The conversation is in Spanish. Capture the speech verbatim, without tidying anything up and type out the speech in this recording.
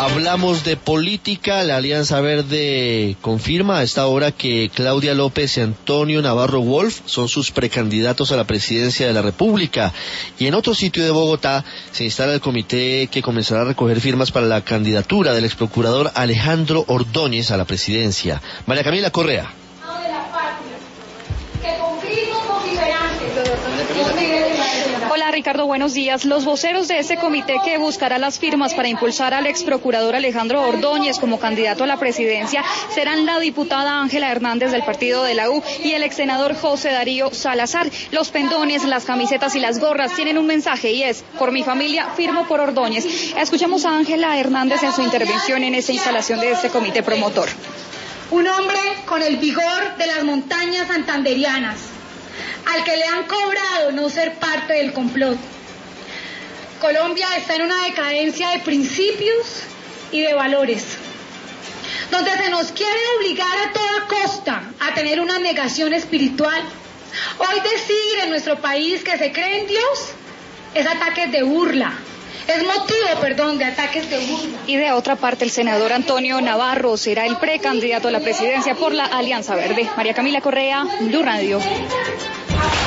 Hablamos de política. La Alianza Verde confirma a esta hora que Claudia López y Antonio Navarro Wolf son sus precandidatos a la presidencia de la República. Y en otro sitio de Bogotá se instala el comité que comenzará a recoger firmas para la candidatura del exprocurador Alejandro Ordóñez a la presidencia. María Camila Correa. Hola Ricardo, buenos días. Los voceros de ese comité que buscará las firmas para impulsar al ex procurador Alejandro Ordóñez como candidato a la presidencia serán la diputada Ángela Hernández del partido de la U y el ex senador José Darío Salazar. Los pendones, las camisetas y las gorras tienen un mensaje y es: por mi familia, firmo por Ordóñez. Escuchamos a Ángela Hernández en su intervención en esta instalación de este comité promotor. Un hombre con el vigor de las montañas santanderianas, al que le han cobrado no ser parte del complot. Colombia está en una decadencia de principios y de valores, donde se nos quiere obligar a toda costa a tener una negación espiritual. Hoy decir en nuestro país que se cree en Dios es ataques de burla. Es motivo, perdón, de ataques de burla. Y de otra parte, el senador Antonio Navarro será el precandidato a la presidencia por la Alianza Verde. María Camila Correa, Blue Radio.